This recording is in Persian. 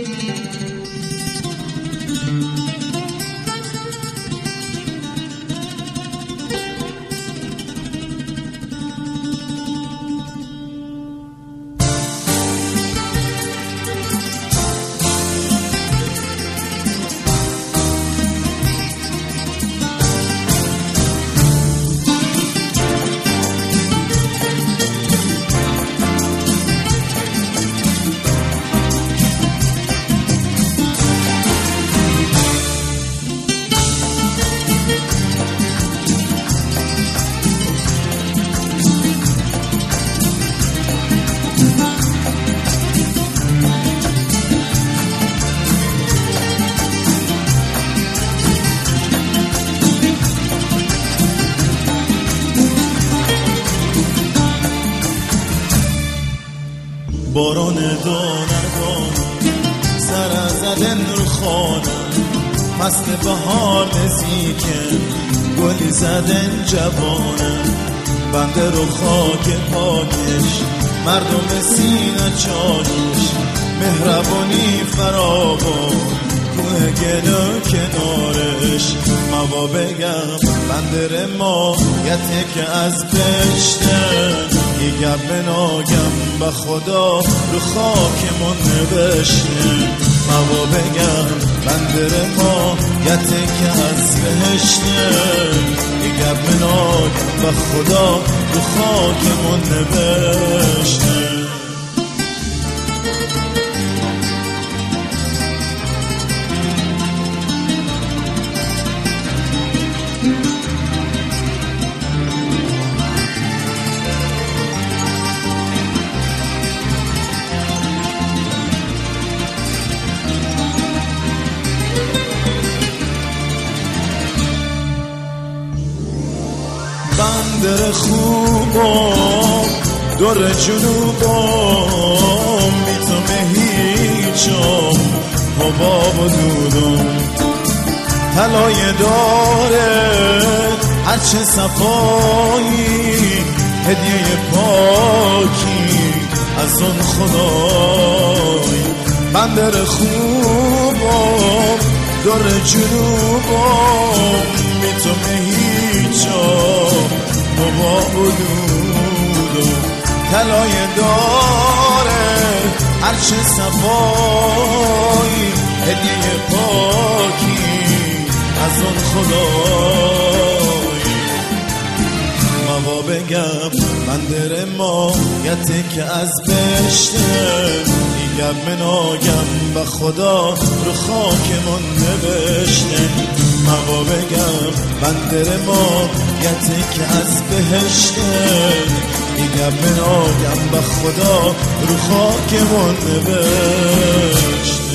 باران دانه سر زدن رو خانه مست بهار نزیکه گلی زدن جوانه بنده رو خاک پاکش مردم سینه چاکش مهربانی فراوان کوه گل کنارش ما بگم بنده مایته که از پشته دیگر بناگم به خدا رو خاکمون نوشته ما بگم بنده مایته که از بهشته دیگر بناگم به خدا رو خاکمون نوشته بندر خوبم دور جنوبم میتونه هیچم حباب و دودم طلای داره هرچه صفایی هدیه پاکی از اون خدای بندر خوبم دور جنوبم میتونه هیچم بابا بودود طلای داره هرچه صفایی هدیه پاکی از اون خدای ما بگم بندر مایته که از بشته دیگر مناگم به خدا رو خاکمون نوشته ما بگم بندر مایته که از بهشته دیگر مناگم به خدا رو خاکمون نوشته